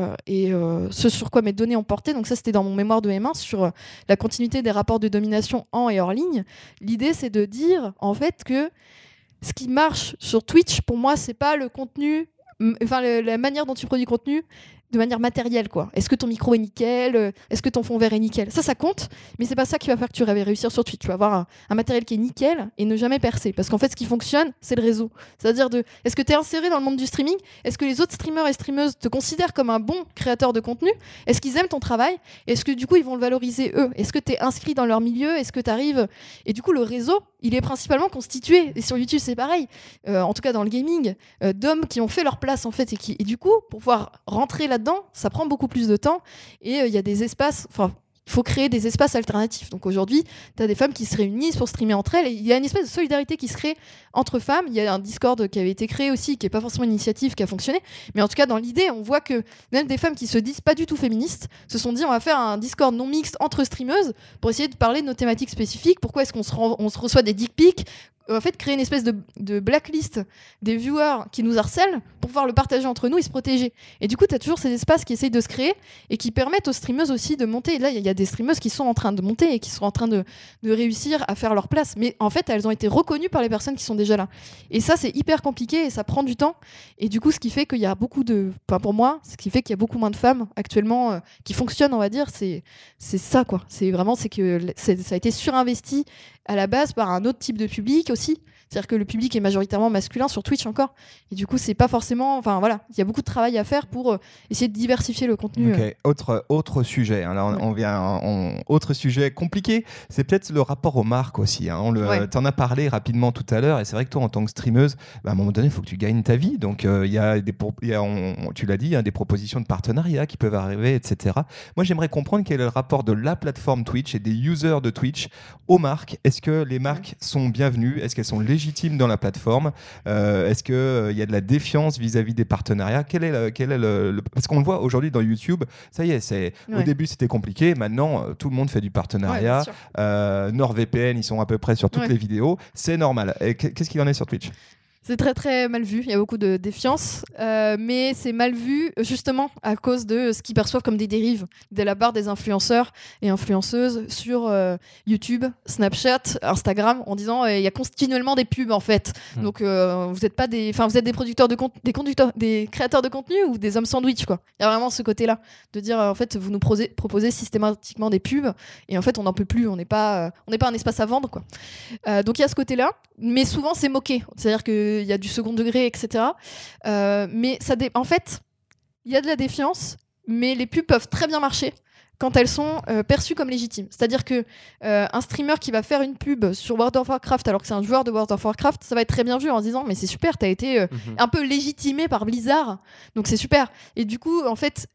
ce sur quoi mes données ont porté, donc ça c'était dans mon mémoire de M1 sur la continuité des rapports de domination en et hors ligne. L'idée c'est de dire en fait que ce qui marche sur Twitch pour moi c'est pas le contenu, enfin la manière dont tu produis contenu de manière matérielle, quoi. Est-ce que ton micro est nickel? Est-ce que ton fond vert est nickel? Ça compte, mais c'est pas ça qui va faire que tu vas réussir sur Twitch. Tu vas avoir un matériel qui est nickel et ne jamais percer. Parce qu'en fait, ce qui fonctionne, c'est le réseau. C'est-à-dire est-ce que tu es inséré dans le monde du streaming? Est-ce que les autres streamers et streameuses te considèrent comme un bon créateur de contenu? Est-ce qu'ils aiment ton travail? Est-ce que du coup, ils vont le valoriser eux? Est-ce que tu es inscrit dans leur milieu? Est-ce que tu arrives? Et du coup, le réseau, il est principalement constitué, et sur YouTube, c'est pareil, en tout cas dans le gaming, d'hommes qui ont fait leur place, en fait, et du coup, pour pouvoir rentrer là-dedans, ça prend beaucoup plus de temps, et il y a des espaces, enfin, il faut créer des espaces alternatifs. Donc aujourd'hui, tu as des femmes qui se réunissent pour streamer entre elles, et il y a une espèce de solidarité qui se crée entre femmes. Il y a un Discord qui avait été créé aussi, qui n'est pas forcément une initiative qui a fonctionné, mais en tout cas, dans l'idée, on voit que même des femmes qui se disent pas du tout féministes se sont dit on va faire un Discord non mixte entre streameuses pour essayer de parler de nos thématiques spécifiques. Pourquoi est-ce qu'on se reçoit des dick pics? En fait, créer une espèce de blacklist des viewers qui nous harcèlent pour pouvoir le partager entre nous et se protéger. Et du coup, tu as toujours ces espaces qui essayent de se créer et qui permettent aux streameuses aussi de monter. Et là, il y a des streameuses qui sont en train de monter et qui sont en train de réussir à faire leur place. Mais en fait, elles ont été reconnues par les personnes qui sont déjà là. Et ça, c'est hyper compliqué et ça prend du temps. Et du coup, ce qui fait qu'il y a beaucoup de... Enfin, pour moi, ce qui fait qu'il y a beaucoup moins de femmes actuellement qui fonctionnent, on va dire, c'est ça, quoi. C'est vraiment, c'est que ça a été surinvesti à la base par un autre type de public aussi. C'est-à-dire que le public est majoritairement masculin sur Twitch encore. Et du coup, c'est pas forcément... Enfin, voilà, il y a beaucoup de travail à faire pour essayer de diversifier le contenu. Ok, autre sujet. Hein. Là, on vient... Autre sujet compliqué, c'est peut-être le rapport aux marques aussi. Hein. T'en as parlé rapidement tout à l'heure, et c'est vrai que toi, en tant que streameuse, à un moment donné, il faut que tu gagnes ta vie. Donc, tu l'as dit, il y a des propositions de partenariat qui peuvent arriver, etc. Moi, j'aimerais comprendre quel est le rapport de la plateforme Twitch et des users de Twitch aux marques. Est-ce que les marques sont bienvenues? Est-ce qu'elles sont légitimes dans la plateforme? Est-ce qu'il y a de la défiance vis-à-vis des partenariats? Parce qu'on le voit aujourd'hui dans YouTube, ça y est, au début c'était compliqué, maintenant tout le monde fait du partenariat. NordVPN, ils sont à peu près sur toutes les vidéos, c'est normal. Et qu'est-ce qu'il en est sur Twitch? C'est très très mal vu, il y a beaucoup de défiance, mais c'est mal vu justement à cause de ce qu'ils perçoivent comme des dérives de la part des influenceurs et influenceuses sur YouTube, Snapchat, Instagram, en disant il y a continuellement des pubs en fait. Donc vous êtes pas vous êtes des producteurs de des créateurs de contenu ou des hommes sandwich quoi. Il y a vraiment ce côté-là de dire en fait vous nous proposez systématiquement des pubs et en fait on n'en peut plus, on n'est pas un espace à vendre quoi. Donc il y a ce côté-là, mais souvent c'est moqué, c'est-à-dire que il y a du second degré, etc. Mais en fait, il y a de la défiance, mais les pubs peuvent très bien marcher quand elles sont perçues comme légitimes. C'est-à-dire que un streamer qui va faire une pub sur World of Warcraft alors que c'est un joueur de World of Warcraft, ça va être très bien vu en se disant mais c'est super, t'as été un peu légitimé par Blizzard, donc c'est super. Et du coup, en fait,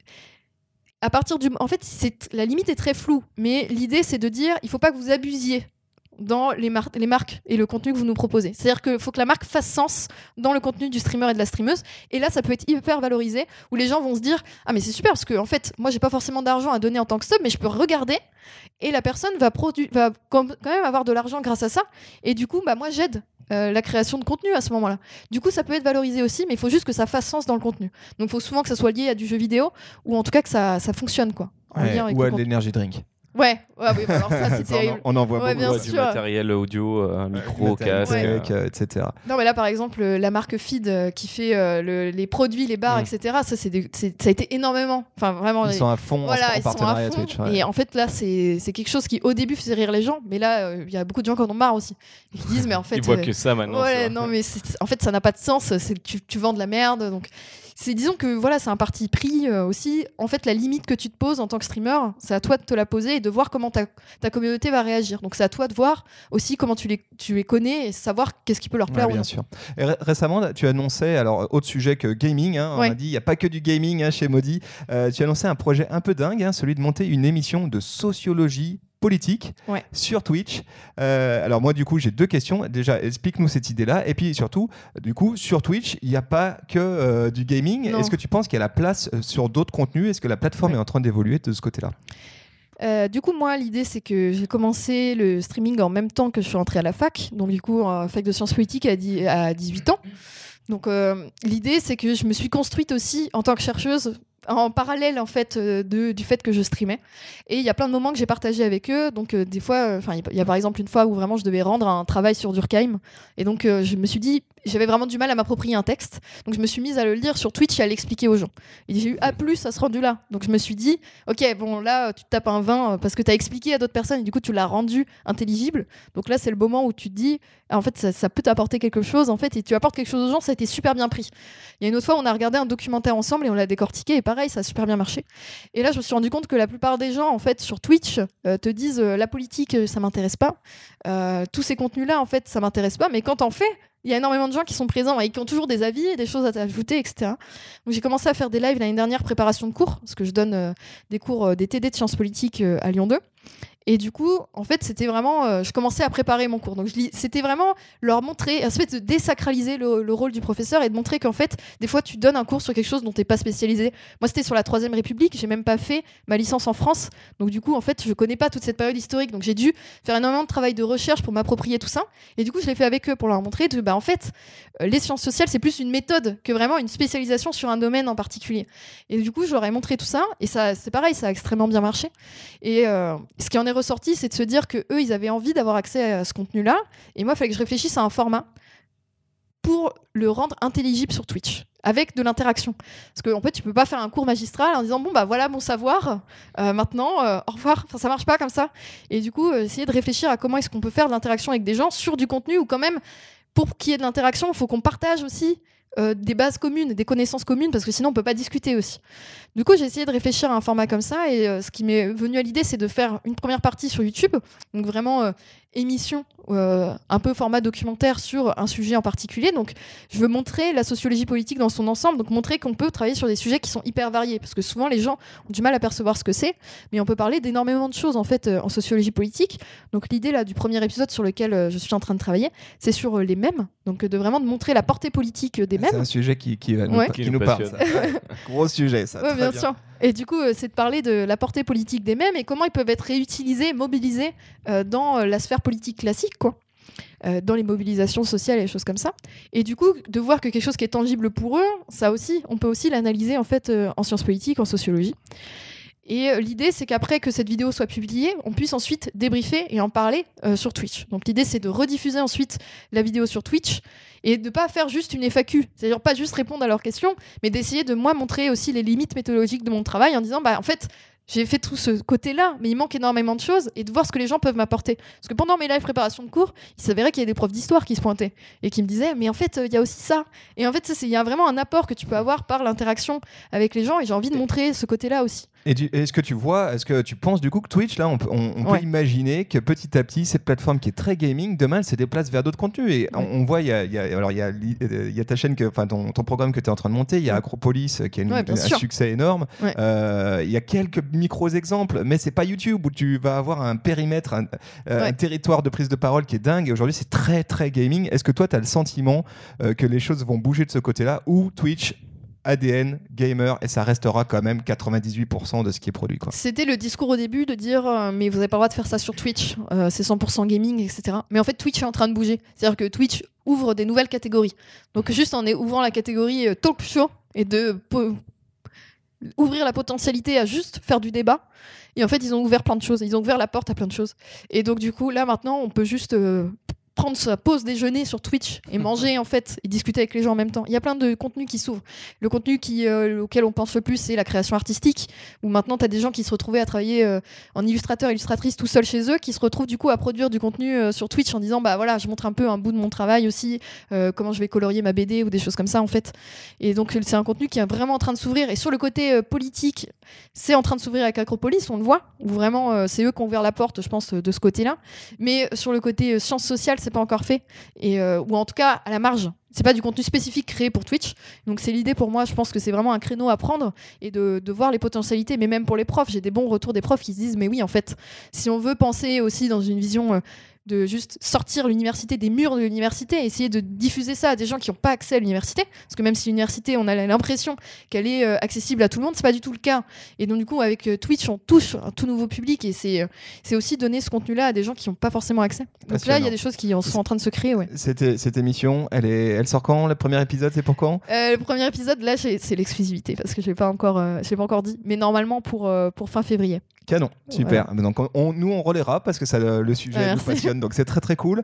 la limite est très floue, mais l'idée c'est de dire il faut pas que vous abusiez dans les marques et le contenu que vous nous proposez. C'est-à-dire qu'il faut que la marque fasse sens dans le contenu du streamer et de la streameuse. Et là, ça peut être hyper valorisé, où les gens vont se dire « Ah, mais c'est super, parce que en fait, moi, j'ai pas forcément d'argent à donner en tant que sub, mais je peux regarder, et la personne va quand même avoir de l'argent grâce à ça. Et du coup, moi, j'aide la création de contenu à ce moment-là. Du coup, ça peut être valorisé aussi, mais il faut juste que ça fasse sens dans le contenu. Donc, il faut souvent que ça soit lié à du jeu vidéo, ou en tout cas que ça fonctionne, quoi. Ou à de l'énergie drink. Ouais, alors ça c'est terrible. On en voit beaucoup. Bien du matériel audio, micro, casque, etc. Non mais là par exemple la marque Feed qui fait les produits, les bars, etc. Ça ça a été énormément. Enfin vraiment. Ils sont à fond en partenariat Twitch. Ouais. Et en fait là c'est quelque chose qui au début faisait rire les gens, mais là il y a beaucoup de gens qui en ont marre aussi. Et qui disent mais en fait. Ils voient que ça maintenant. Ouais non mais en fait ça n'a pas de sens. Tu vends de la merde donc. Disons que voilà, c'est un parti pris aussi. En fait, la limite que tu te poses en tant que streamer, c'est à toi de te la poser et de voir comment ta communauté va réagir. Donc, c'est à toi de voir aussi comment tu les connais et savoir qu'est-ce qui peut leur plaire ou non. Bien sûr. Et récemment, tu annonçais, alors autre sujet que gaming, on a dit, il n'y a pas que du gaming chez Maudy. Tu annonçais un projet un peu dingue, celui de monter une émission de sociologie politique sur Twitch. Alors moi du coup j'ai deux questions. Déjà explique-nous cette idée-là et puis surtout du coup sur Twitch il n'y a pas que du gaming. Non. Est-ce que tu penses qu'il y a la place sur d'autres contenus? Est-ce que la plateforme est en train d'évoluer de ce côté-là? Du coup, moi, l'idée, c'est que j'ai commencé le streaming en même temps que je suis entrée à la fac. Donc, du coup, fac de sciences politiques à 18 ans. Donc, l'idée, c'est que je me suis construite aussi en tant que chercheuse en parallèle en fait du fait que je streamais, et il y a plein de moments que j'ai partagé avec eux. Donc des fois, il y a par exemple une fois où vraiment je devais rendre un travail sur Durkheim, et donc je me suis dit, j'avais vraiment du mal à m'approprier un texte, donc je me suis mise à le lire sur Twitch et à l'expliquer aux gens, et j'ai eu A+ à ce rendu là. Donc je me suis dit ok, bon là tu te tapes un 20 parce que tu as expliqué à d'autres personnes et du coup tu l'as rendu intelligible, donc là c'est le moment où tu te dis en fait ça peut t'apporter quelque chose en fait, et tu apportes quelque chose aux gens. Ça a été super bien pris. Il y a une autre fois on a regardé un documentaire ensemble et on l'a décortiqué, et pareil, ça a super bien marché. Et là, je me suis rendu compte que la plupart des gens, en fait, sur Twitch, te disent la politique, ça m'intéresse pas. Tous ces contenus-là, en fait, ça m'intéresse pas. Mais quand t'en fais, il y a énormément de gens qui sont présents et qui ont toujours des avis et des choses à t'ajouter, etc. Donc j'ai commencé à faire des lives l'année dernière, préparation de cours, parce que je donne des cours, des TD de sciences politiques à Lyon 2. Et du coup, en fait, c'était vraiment... je commençais à préparer mon cours. Donc, c'était vraiment leur montrer, en fait, de désacraliser le rôle du professeur et de montrer qu'en fait, des fois, tu donnes un cours sur quelque chose dont tu n'es pas spécialisé. Moi, c'était sur la Troisième République. J'ai même pas fait ma licence en France. Donc, du coup, en fait, je connais pas toute cette période historique. Donc, j'ai dû faire énormément de travail de recherche pour m'approprier tout ça. Et du coup, je l'ai fait avec eux pour leur montrer que, en fait, les sciences sociales, c'est plus une méthode que vraiment une spécialisation sur un domaine en particulier. Et du coup, je leur ai montré tout ça. Et ça, c'est pareil, ça a extrêmement bien marché. Et ce qui en est ressorti, c'est de se dire que eux, ils avaient envie d'avoir accès à ce contenu-là, et moi, il fallait que je réfléchisse à un format pour le rendre intelligible sur Twitch, avec de l'interaction. Parce qu'en fait, tu peux pas faire un cours magistral en disant bon bah voilà mon savoir, maintenant au revoir. Enfin, ça marche pas comme ça. Et du coup, essayer de réfléchir à comment est-ce qu'on peut faire de l'interaction avec des gens sur du contenu, ou quand même pour qu'il y ait de l'interaction, il faut qu'on partage aussi des bases communes, des connaissances communes, parce que sinon on peut pas discuter aussi. Du coup, j'ai essayé de réfléchir à un format comme ça, et ce qui m'est venu à l'idée, c'est de faire une première partie sur YouTube, donc vraiment émission, un peu format documentaire sur un sujet en particulier. Donc, je veux montrer la sociologie politique dans son ensemble, donc montrer qu'on peut travailler sur des sujets qui sont hyper variés, parce que souvent les gens ont du mal à percevoir ce que c'est, mais on peut parler d'énormément de choses en fait en sociologie politique. Donc, l'idée là du premier épisode sur lequel je suis en train de travailler, c'est sur les mèmes, donc de vraiment de montrer la portée politique des mèmes. C'est un sujet qui nous parle. Ça. Gros sujet, ça. Ouais, bien sûr. Et du coup, c'est de parler de la portée politique des mèmes et comment ils peuvent être réutilisés, mobilisés dans la sphère politique classique, quoi. Dans les mobilisations sociales et des choses comme ça. Et du coup, de voir que quelque chose qui est tangible pour eux, ça aussi, on peut aussi l'analyser en fait en sciences politiques, en sociologie. Et l'idée, c'est qu'après que cette vidéo soit publiée, on puisse ensuite débriefer et en parler sur Twitch. Donc l'idée, c'est de rediffuser ensuite la vidéo sur Twitch et de pas faire juste une FAQ, c'est-à-dire pas juste répondre à leurs questions, mais d'essayer de moi montrer aussi les limites méthodologiques de mon travail en disant, bah en fait, j'ai fait tout ce côté-là, mais il manque énormément de choses, et de voir ce que les gens peuvent m'apporter. Parce que pendant mes lives préparation de cours, il s'avérait qu'il y a des profs d'histoire qui se pointaient et qui me disaient, mais en fait, il y a aussi ça. Et en fait, il y a vraiment un apport que tu peux avoir par l'interaction avec les gens, et j'ai envie de montrer ce côté-là aussi. Est-ce que tu penses du coup que Twitch, là, on peut imaginer que petit à petit, cette plateforme qui est très gaming, demain, elle se déplace vers d'autres contenus. Et on voit, il y a ta chaîne, ton programme que tu es en train de monter, il y a Acropolis qui a un succès énorme. Ouais. Il y a quelques micros exemples, mais c'est pas YouTube où tu vas avoir un périmètre, un territoire de prise de parole qui est dingue. Et aujourd'hui, c'est très, très gaming. Est-ce que toi, tu as le sentiment que les choses vont bouger de ce côté-là, ou Twitch ADN, gamer, et ça restera quand même 98% de ce qui est produit, quoi. C'était le discours au début de dire mais vous n'avez pas le droit de faire ça sur Twitch, c'est 100% gaming, etc. Mais en fait, Twitch est en train de bouger. C'est-à-dire que Twitch ouvre des nouvelles catégories. Donc juste en ouvrant la catégorie talk show et de ouvrir la potentialité à juste faire du débat. Et en fait, ils ont ouvert plein de choses. Ils ont ouvert la porte à plein de choses. Et donc du coup, là maintenant, on peut juste prendre sa pause déjeuner sur Twitch et manger en fait et discuter avec les gens en même temps. Il y a plein de contenus qui s'ouvrent. Le contenu auquel on pense le plus, c'est la création artistique, où maintenant tu as des gens qui se retrouvaient à travailler en illustrateur, illustratrice tout seul chez eux, qui se retrouvent du coup à produire du contenu sur Twitch en disant bah voilà, je montre un peu un bout de mon travail aussi, comment je vais colorier ma BD ou des choses comme ça en fait. Et donc c'est un contenu qui est vraiment en train de s'ouvrir. Et sur le côté politique, c'est en train de s'ouvrir avec Acropolis, on le voit, où vraiment c'est eux qui ont ouvert la porte, je pense, de ce côté-là. Mais sur le côté sciences sociales, c'est pas encore fait, ou en tout cas à la marge. C'est pas du contenu spécifique créé pour Twitch, donc c'est l'idée pour moi. Je pense que c'est vraiment un créneau à prendre et de voir les potentialités, mais même pour les profs, j'ai des bons retours des profs qui se disent mais oui, en fait, si on veut penser aussi dans une vision de juste sortir l'université des murs de l'université, essayer de diffuser ça à des gens qui n'ont pas accès à l'université, parce que même si l'université, on a l'impression qu'elle est accessible à tout le monde, c'est pas du tout le cas. Et donc du coup, avec Twitch, on touche un tout nouveau public, et c'est aussi donner ce contenu-là à des gens qui n'ont pas forcément accès. Donc là, il y a des choses qui sont en train de se créer. Ouais. Cette émission, elle sort quand? Le premier épisode, c'est pour quand? Le premier épisode, là, c'est l'exclusivité, parce que je l'ai pas encore dit, mais normalement pour fin février. Canon, super. Voilà. Donc nous on relaiera parce que ça, le sujet nous passionne, donc c'est très très cool.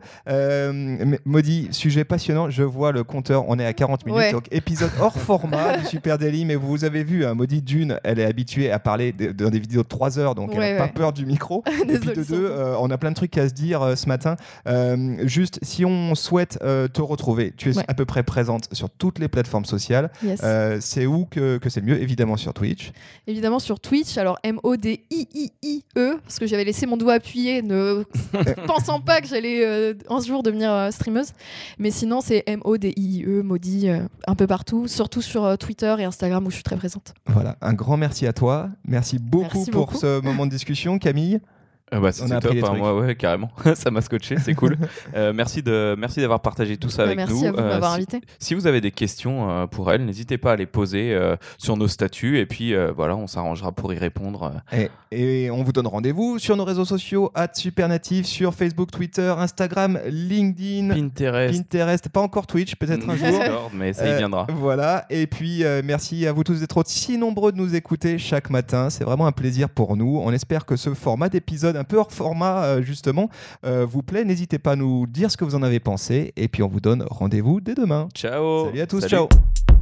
Maudit, sujet passionnant, je vois le compteur, on est à 40 minutes, donc épisode hors format du Super Daily, mais vous avez vu, Maudit, d'une, elle est habituée à parler dans des vidéos de 3 heures, donc elle n'a pas peur du micro. Et puis de deux, on a plein de trucs à se dire ce matin. Juste, si on souhaite te retrouver, tu es à peu près présente sur toutes les plateformes sociales. Yes. C'est où que c'est le mieux? Évidemment sur Twitch. Évidemment sur Twitch, alors MODIIE, parce que j'avais laissé mon doigt appuyé, ne pensant pas que j'allais un jour devenir streameuse. Mais sinon, c'est MODIIE, Maudit, un peu partout, surtout sur Twitter et Instagram où je suis très présente. Voilà, un grand merci à toi. Merci beaucoup pour ce moment de discussion, Camille. C'était top, moi, ouais, carrément. Ça m'a scotché, c'est cool. Merci d'avoir partagé tout ça avec nous. Merci à vous de m'avoir invité. Si vous avez des questions pour elle, n'hésitez pas à les poser sur nos statuts, et puis voilà, on s'arrangera pour y répondre. Et on vous donne rendez-vous sur nos réseaux sociaux @supernatif, sur Facebook, Twitter, Instagram, LinkedIn, Pinterest, pas encore Twitch, peut-être un jour. Mais ça y viendra. Voilà, et puis merci à vous tous d'être si nombreux de nous écouter chaque matin. C'est vraiment un plaisir pour nous. On espère que ce format d'épisode un peu hors format justement vous plaît. N'hésitez pas à nous dire ce que vous en avez pensé, et puis on vous donne rendez-vous dès demain. Ciao. Salut à tous. Salut. Ciao.